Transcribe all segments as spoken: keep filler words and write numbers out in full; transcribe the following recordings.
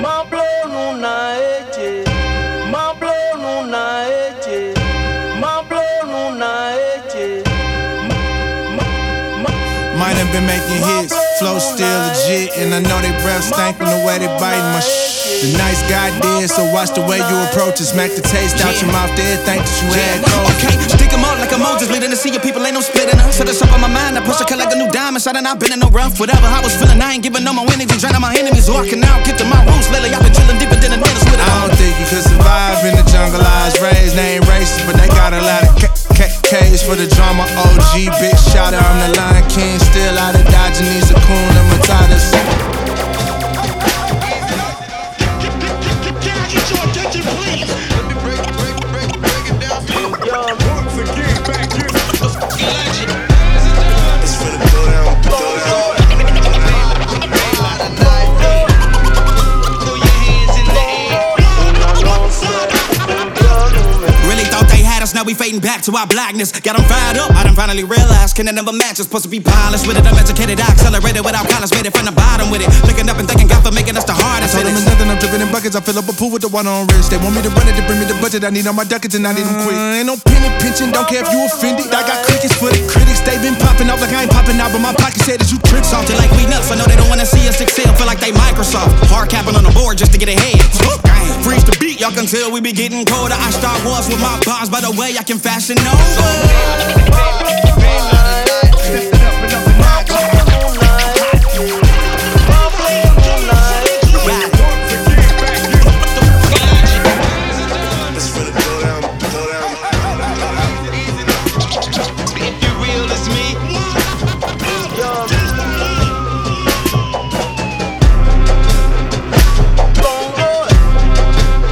Mablo nuna eje, Mablo nuna eje, Mablo nuna eje. Might have been making hits, flow still legit, and I know they breath stank from the way they biting my shit. The nice guy did, so watch the way you approach it. Smack the taste out your mouth, they think that you had cold. Okay, stick 'em up like a Moses, leading to see your people ain't no splitting us. Set us up on my mind, I push a cut like a new diamond. Shot and I've been in no rough, whatever I was feeling, I ain't giving no more energy, draining my enemies. So I can now get to my roots. Lately I've been drilling deeper than the dentist with it. I don't think you could survive in the jungle I was raised. They ain't racist, but they got a lot of K's for the drama. O G, big shout out, I'm the Lion King, still out of dodging these Hakuna Matatas. Now we fading back to our blackness. Got them fired up, I done finally realized can it never match. It's supposed to be polished with it. I'm educated, I accelerated without college. Made it from the bottom with it. Looking up and thanking God for making us the hardest. I told them it's nothing, I'm dripping in buckets. I fill up a pool with the water on wrist. They want me to run it to bring me the budget. I need all my ducats and I need them quick. Uh, ain't no penny pinching, don't care if you offended. I got crickets for the critics. They been popping off like I ain't popping out, but my pocket said that you trip. Salted like we nuts, I know they don't wanna see us excel. Feel like they Microsoft. Hard capping on the board just to get ahead. Freeze the beat, y'all can tell we be getting colder. I start wars with my bars, by the way I can fashion over.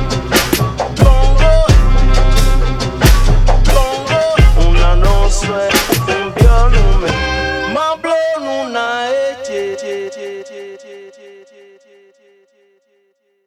Sweat.